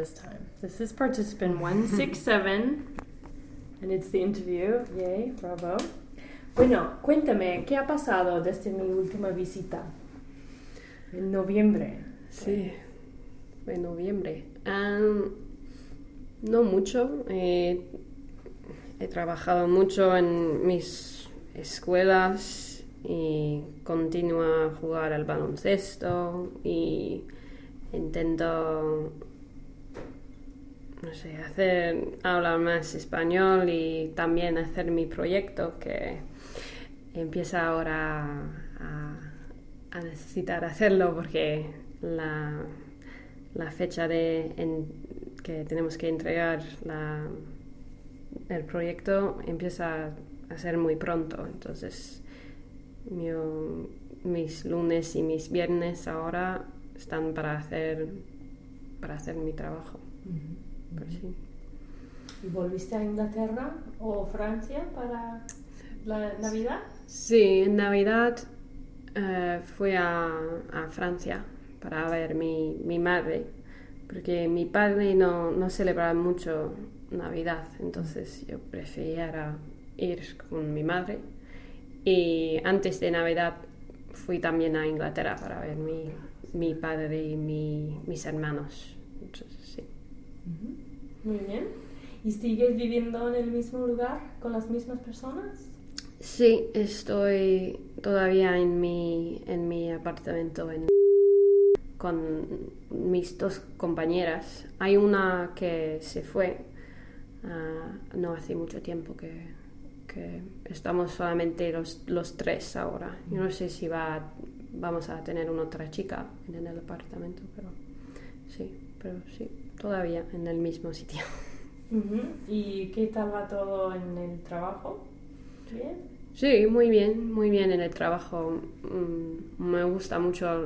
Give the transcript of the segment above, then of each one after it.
this time. This is participant 167, and it's the interview. Yay, bravo. Bueno, cuéntame, ¿qué ha pasado desde mi última visita? En noviembre. Sí, en noviembre. No mucho. He trabajado mucho en mis escuelas y continúo a jugar al baloncesto y intento, no sé, hablar más español y también hacer mi proyecto que empieza ahora a necesitar hacerlo porque la fecha que tenemos que entregar el proyecto empieza a ser muy pronto. Entonces mis lunes y mis viernes ahora están para hacer mi trabajo. Uh-huh. Pues sí. ¿Y volviste a Inglaterra o Francia para la Navidad? Sí, en Navidad fui a Francia para ver mi madre, porque mi padre no celebraba mucho Navidad, entonces yo prefería ir con mi madre. Y antes de Navidad fui también a Inglaterra para ver mi padre y mis hermanos. Entonces, sí. Uh-huh. Muy bien. ¿Y sigues viviendo en el mismo lugar con las mismas personas? Sí, estoy todavía en mi apartamento con mis dos compañeras. Hay una que se fue no hace mucho tiempo que estamos solamente los tres ahora. Yo no sé si vamos a tener una otra chica en el apartamento, pero sí, todavía en el mismo sitio. Uh-huh. ¿Y qué tal va todo en el trabajo? ¿Bien? Sí, muy bien en el trabajo. Me gusta mucho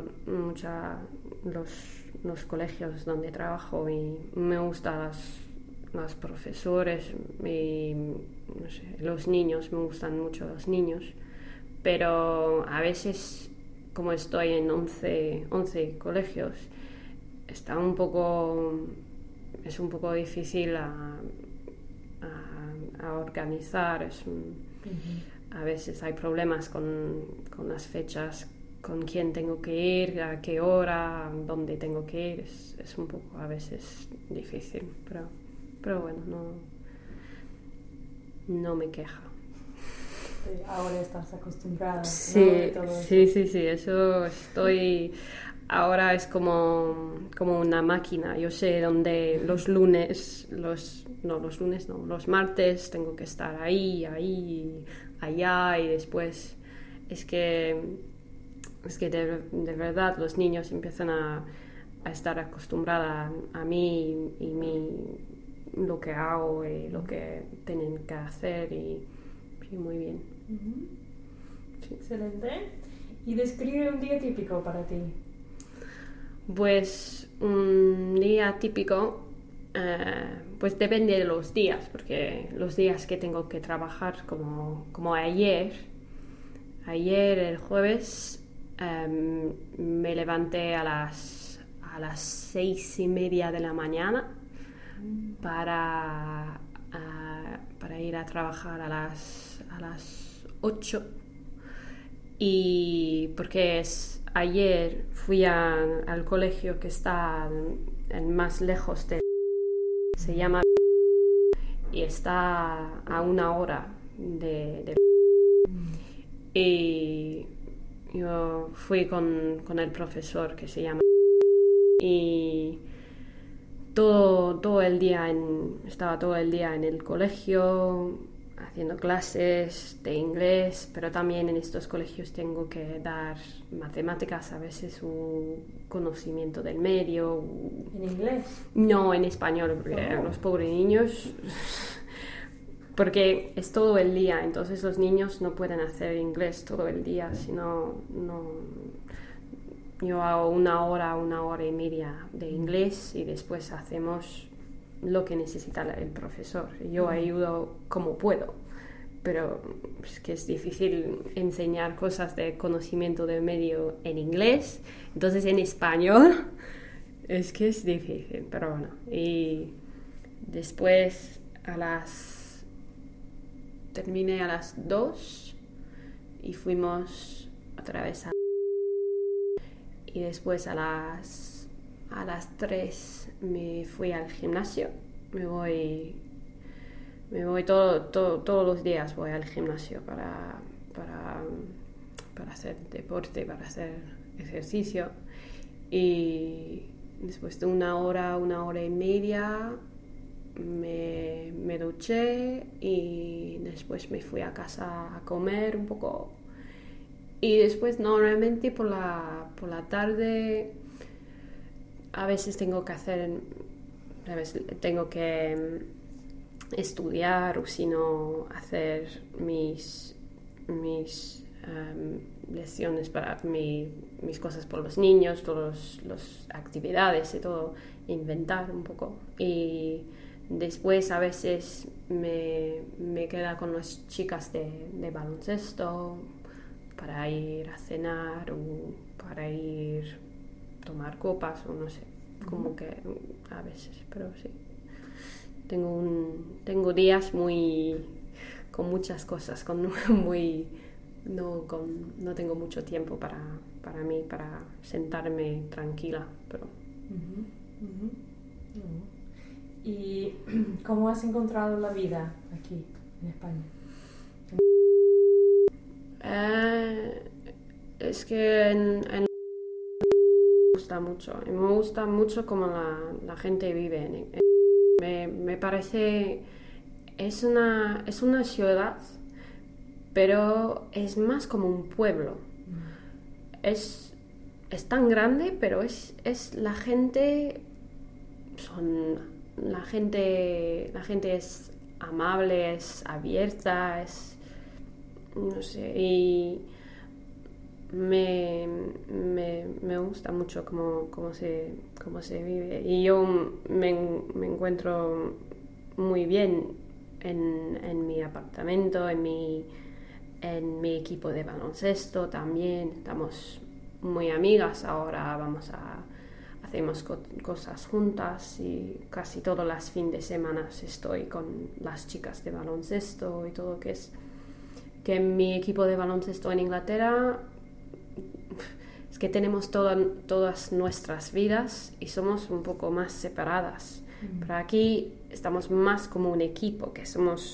los colegios donde trabajo y me gustan los profesores y no sé, los niños, me gustan mucho los niños, pero a veces como estoy en 11 colegios es un poco difícil a organizar. Uh-huh. A veces hay problemas con las fechas, con quién tengo que ir, a qué hora, dónde tengo que ir. Es un poco a veces difícil, pero bueno, no me quejo. Ahora estás acostumbrada, sí, ¿no? Sí, eso estoy. Ahora es como una máquina. Yo sé dónde los martes tengo que estar ahí, allá, y después es que de verdad los niños empiezan a estar acostumbrados a mí y lo que hago y lo que tienen que hacer y muy bien. Uh-huh. Sí. Excelente. ¿Y describe un día típico para ti? Pues un día típico pues depende de los días, porque los días que tengo que trabajar como ayer el jueves me levanté a las 6:30 de la mañana para ir a trabajar a las 8, y porque ayer fui al colegio que está en más lejos se llama, y está a 1 hora de y yo fui con el profesor que se llama, y estaba todo el día en el colegio haciendo clases de inglés, pero también en estos colegios tengo que dar matemáticas, a veces un conocimiento del medio. ¿En inglés? No, en español, porque los pobres niños, porque es todo el día, entonces los niños no pueden hacer inglés todo el día, sino yo hago 1 hora y media de inglés y después hacemos lo que necesita el profesor. Yo ayudo como puedo, pero es que es difícil enseñar cosas de conocimiento del medio en inglés, entonces en español Es que es difícil, pero bueno. Y después terminé a las 2 y fuimos otra vez y después a las 3 me fui al gimnasio. Me voy todos los días voy al gimnasio para hacer deporte, para hacer ejercicio. Y después de una hora y media me duché y después me fui a casa a comer un poco. Y después normalmente por la tarde a veces tengo que estudiar o si no hacer mis lecciones para mis cosas por los niños, todas las actividades y todo, inventar un poco. Y después a veces me quedo con las chicas de baloncesto para ir a cenar o para ir a tomar copas o no sé, como que a veces, pero sí. Tengo días con muchas cosas, no tengo mucho tiempo para mí, para sentarme tranquila, pero... ¿Y cómo has encontrado la vida aquí en España? Es que me gusta mucho cómo la gente vive. Me parece, es una ciudad, pero es más como un pueblo. Es tan grande, pero es la gente es amable, es abierta, no sé, y me gusta mucho cómo se vive. Y yo me encuentro muy bien en mi apartamento, en mi equipo de baloncesto también. Estamos muy amigas ahora, hacemos cosas juntas y casi todos los fines de semana estoy con las chicas de baloncesto y todo, que en mi equipo de baloncesto en Inglaterra es que tenemos todas nuestras vidas y somos un poco más separadas. Pero aquí estamos más como un equipo, que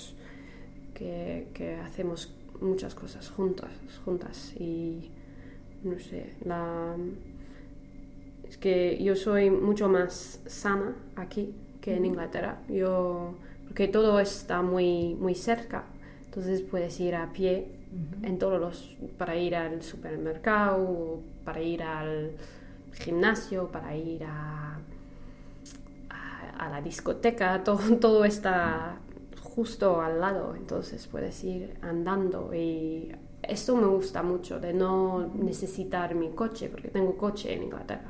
hacemos muchas cosas juntas y no sé, es que yo soy mucho más sana aquí que en Inglaterra, porque todo está muy, muy cerca, entonces puedes ir a pie para ir al supermercado, para ir al gimnasio, para ir a la discoteca, todo está justo al lado, entonces puedes ir andando y esto me gusta mucho, de no necesitar mi coche, porque tengo coche en Inglaterra.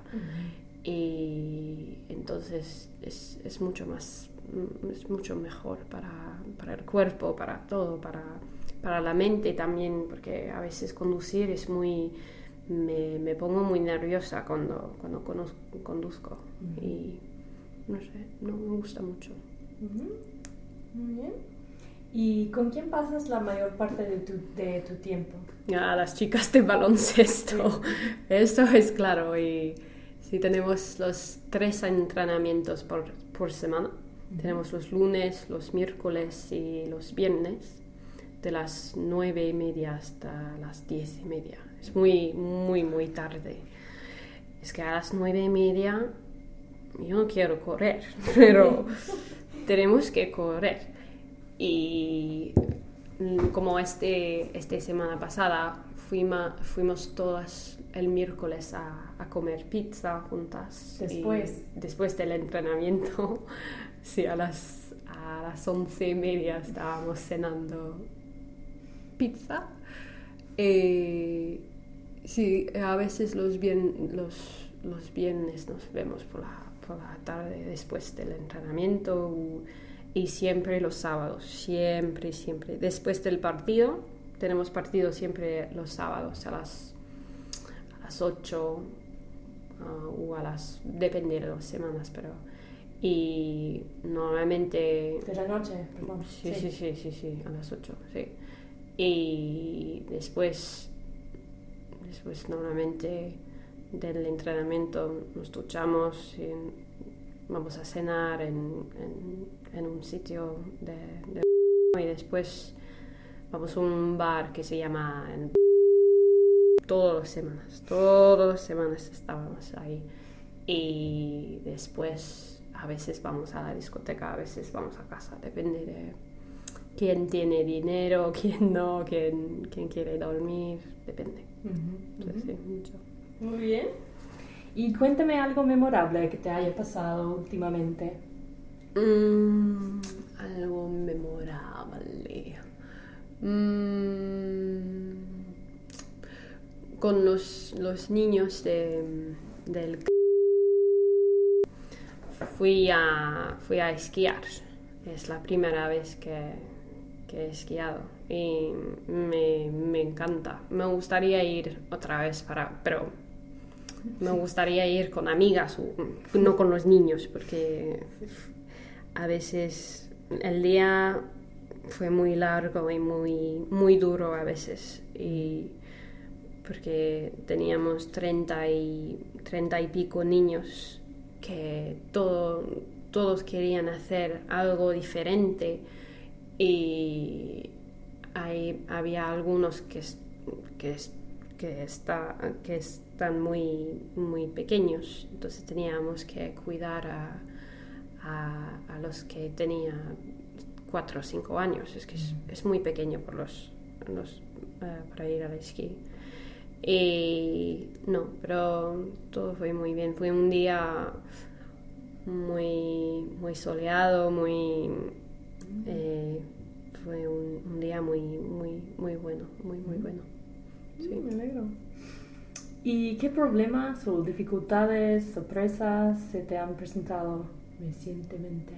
Y entonces es mucho mejor para el cuerpo, para todo, para la mente también, porque a veces conducir es me pongo muy nerviosa cuando conduzco y no sé, no me gusta mucho. Muy bien. ¿Y con quién pasas la mayor parte de tu tiempo? A las chicas de baloncesto, eso es claro. Y sí, tenemos los 3 entrenamientos por semana. Tenemos los lunes, los miércoles y los viernes, de las 9:30 hasta las 10:30. Es muy, muy, muy tarde. Es que a las 9:30 yo no quiero correr, pero tenemos que correr. Y como esta semana pasada fuimos todas el miércoles a comer pizza juntas. Después del entrenamiento, sí, a las 11:30 estábamos cenando pizza. Sí, a veces los viernes nos vemos por la tarde después del entrenamiento. Y siempre los sábados, siempre. Después del partido, tenemos partido siempre los sábados a las 8, depende de las semanas, pero y normalmente De la noche, perdón. sí, a las 8, sí. Y después normalmente del entrenamiento nos duchamos y vamos a cenar en un sitio y después vamos a un bar que se llama todas las semanas estábamos ahí. Y después a veces vamos a la discoteca, a veces vamos a casa, depende de quién tiene dinero, quién no, quién quiere dormir, depende. Sí, mucho. Muy bien. Y cuéntame algo memorable que te haya pasado últimamente. Algo memorable. Con los niños del fui a esquiar. Es la primera vez que he esquiado y me encanta. Me gustaría ir otra vez pero me gustaría ir con amigas, no con los niños, porque a veces el día fue muy largo y muy duro a veces, y porque teníamos 30 y pico niños que todos querían hacer algo diferente, y había algunos que están muy pequeños, entonces teníamos que cuidar a los que tenían 4 o 5 años. Es que es muy pequeño para ir al esquí. Y no, pero todo fue muy bien. Fue un día muy soleado, fue un día muy bueno, muy bueno. Sí. Me alegro. ¿Y qué problemas o dificultades, sorpresas se te han presentado recientemente?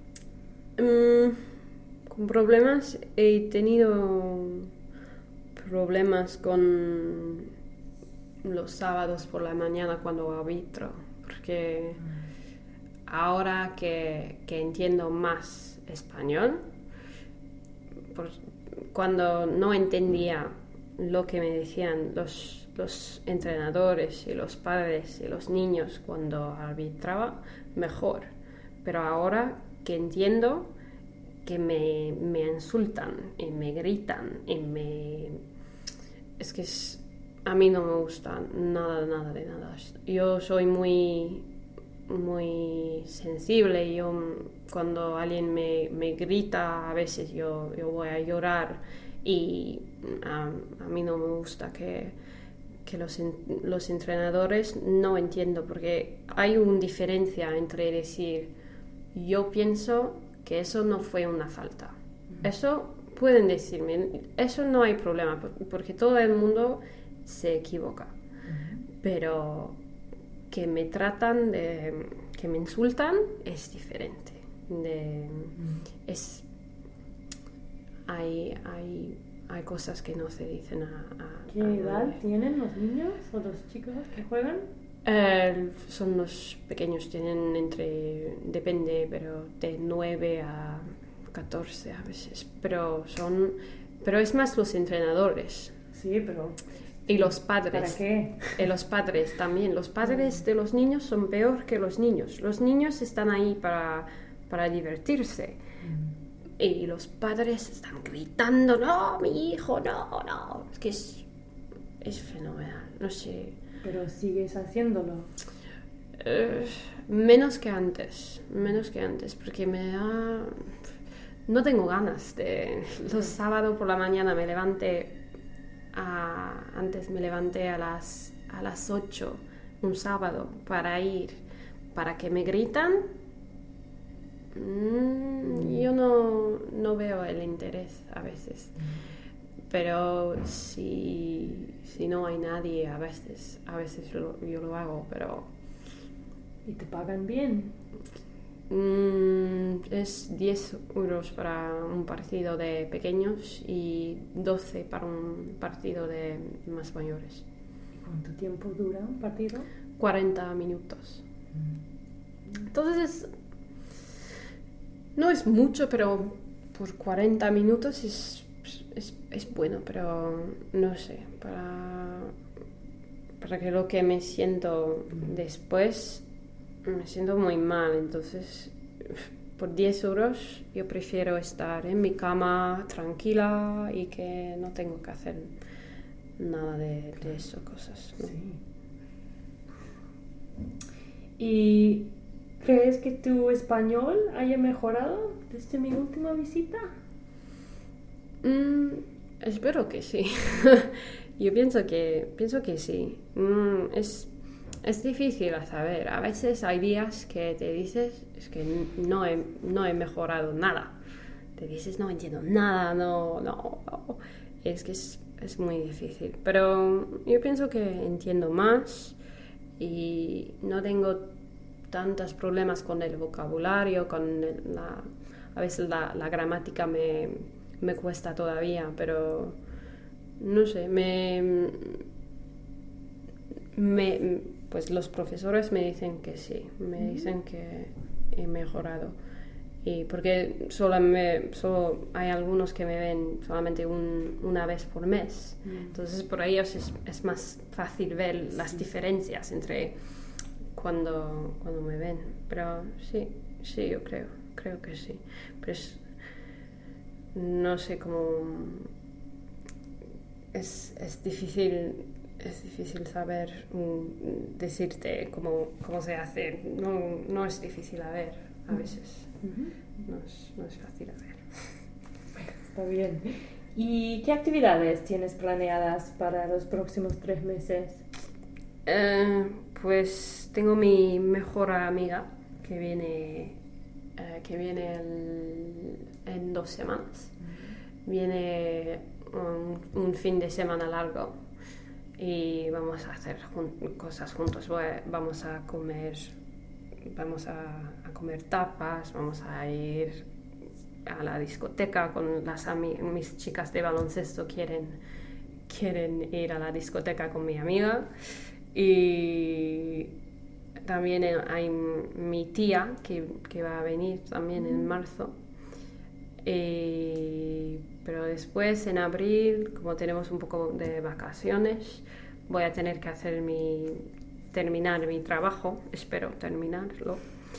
Con problemas he tenido problemas con los sábados por la mañana cuando arbitro, porque ahora que entiendo más español, cuando no entendía lo que me decían los entrenadores y los padres y los niños cuando arbitraba, mejor. Pero ahora que entiendo que me insultan y me gritan y es que a mí no me gusta nada de nada. Yo soy muy sensible, y cuando alguien me grita a veces yo voy a llorar, y a mí no me gusta que los entrenadores no entiendo, porque hay una diferencia entre decir yo pienso que eso no fue una falta. Eso pueden decirme, eso no hay problema, porque todo el mundo se equivoca. Pero que me tratan que me insultan es diferente. Hay cosas que no se dicen ¿Qué edad tienen los niños o los chicos que juegan? Son los pequeños, tienen depende, pero de 9 a 14 a veces, pero es más los entrenadores. Sí, pero... Y los padres. ¿Para qué? Y los padres también. Los padres de los niños son peor que los niños. Los niños están ahí para divertirse. Y los padres están gritando, no, mi hijo, no. Es que es fenomenal, no sé. Pero sigues haciéndolo. Menos que antes, porque no tengo ganas de... Los sábados por la mañana antes me levanté a las 8 un sábado para que me gritan. Yo no veo el interés a veces, pero si no hay nadie, a veces yo lo hago, pero... ¿Y te pagan bien? Es 10 euros para un partido de pequeños y 12 para un partido de más mayores. ¿Y cuánto tiempo dura un partido? 40 minutos. Entonces no es mucho, pero por 40 minutos es bueno, pero no sé, para que lo que me siento después, me siento muy mal. Entonces, por 10 euros yo prefiero estar en mi cama tranquila y que no tengo que hacer nada de esas cosas, ¿no? Sí. ¿Y crees que tu español haya mejorado desde mi última visita? Espero que sí. Yo pienso que sí. Es difícil a saber. A veces hay días que te dices, es que no he mejorado nada. Te dices, no entiendo nada, no. Es que es muy difícil. Pero yo pienso que entiendo más y no tengo tantos problemas con el vocabulario, a veces la gramática me cuesta todavía, pero no sé, pues los profesores me dicen que sí, me dicen que he mejorado. Y porque solo hay algunos que me ven solamente una vez por mes. Entonces por ellos es más fácil ver las diferencias entre cuando me ven. Pero sí, yo creo que sí. Pero no sé cómo... Es difícil saber decirte cómo se hace. No es difícil a ver a veces. No es fácil a ver. Está bien. ¿Y qué actividades tienes planeadas para los próximos 3 meses? Pues tengo mi mejor amiga que viene en 2 semanas. Viene un fin de semana largo y vamos a hacer cosas juntos. Vamos a comer tapas, vamos a ir a la discoteca con mis chicas de baloncesto quieren ir a la discoteca con mi amiga, y también hay mi tía que va a venir también en marzo. Pero después en abril, como tenemos un poco de vacaciones, voy a tener que terminar mi trabajo, espero terminarlo.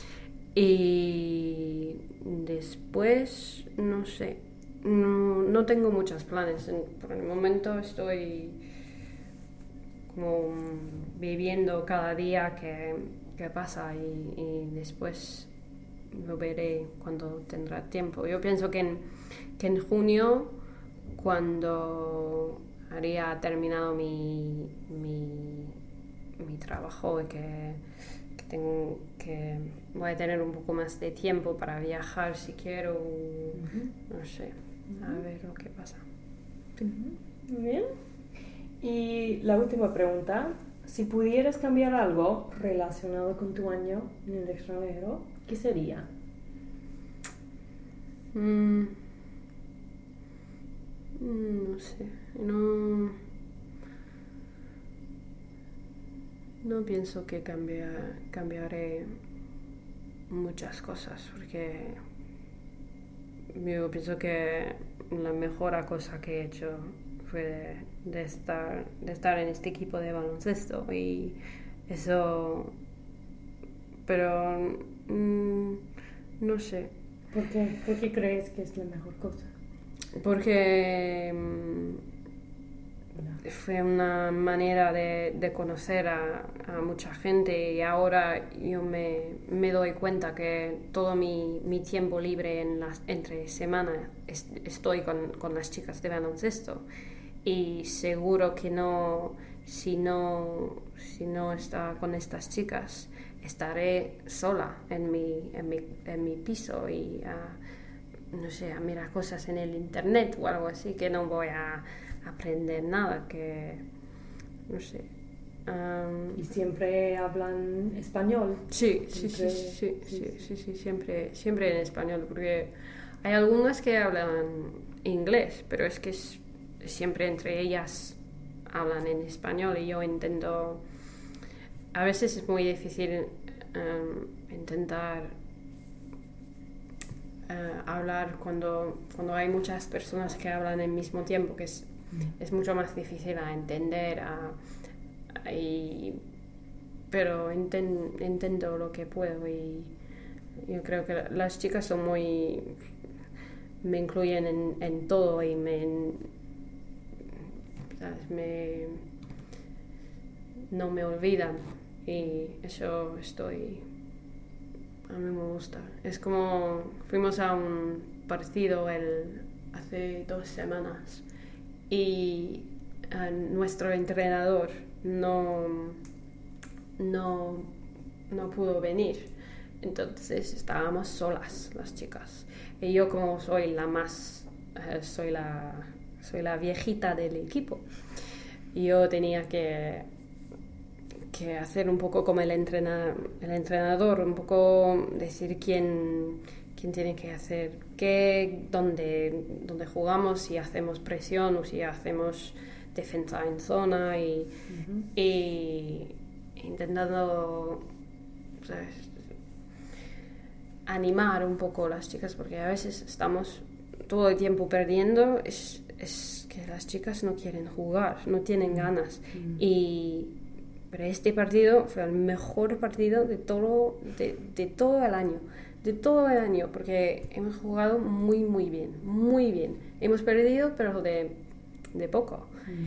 Y después, no sé, no tengo muchos planes. Por el momento estoy como viviendo cada día que pasa y después lo veré cuando tendrá tiempo. Yo pienso que en junio, cuando haría terminado mi trabajo y que voy a tener un poco más de tiempo para viajar si quiero, no sé, a ver lo que pasa. Muy bien. Y la última pregunta, si pudieras cambiar algo relacionado con tu año en el extranjero, ¿qué sería? No sé, no pienso que cambiaré muchas cosas, porque yo pienso que la mejor cosa que he hecho fue de estar en este equipo de baloncesto, y eso, pero no sé. ¿Por qué? ¿Por qué crees que es la mejor cosa? Porque fue una manera de conocer a mucha gente, y ahora yo me doy cuenta que todo mi tiempo libre entre semana estoy con las chicas de baloncesto, y seguro que si no está con estas chicas estaré sola en mi piso y no sé, a mirar cosas en el internet o algo así, que no voy a aprender nada, que no sé. ¿Y siempre hablan español? Sí, siempre en español, porque hay algunas que hablan inglés, pero es que siempre entre ellas hablan en español, y yo intento a veces es muy difícil intentar hablar cuando hay muchas personas que hablan al mismo tiempo, que es mucho más difícil a entender, pero intento lo que puedo, y yo creo que las chicas son me incluyen en todo, y ¿sabes? No me olvidan, y eso a mí me gusta. Es como fuimos a un partido hace 2 semanas, y nuestro entrenador no pudo venir, entonces estábamos solas las chicas, y yo, como soy soy la viejita del equipo, yo tenía que hacer un poco como el entrenador, un poco decir quién tiene que hacer qué, dónde jugamos, si hacemos presión o si hacemos defensa en zona, y intentando, ¿sabes?, animar un poco a las chicas, porque a veces estamos todo el tiempo perdiendo. Es que las chicas no quieren jugar, no tienen ganas. Pero este partido fue el mejor partido de todo el año, porque hemos jugado muy, muy bien, muy bien. Hemos perdido, pero de poco.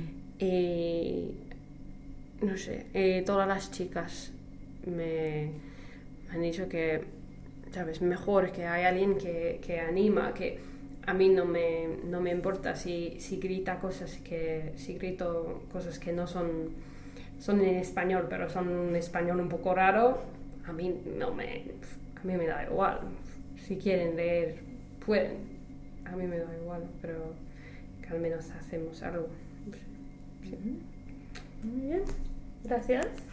No sé, todas las chicas me han dicho que, ¿sabes?, mejor que hay alguien que anima, que a mí no me importa si grita cosas, si grito cosas que no son en español, pero son un español un poco raro. A mí me da igual. Si quieren leer, pueden. A mí me da igual, pero que al menos hacemos algo. Sí. Muy bien, gracias.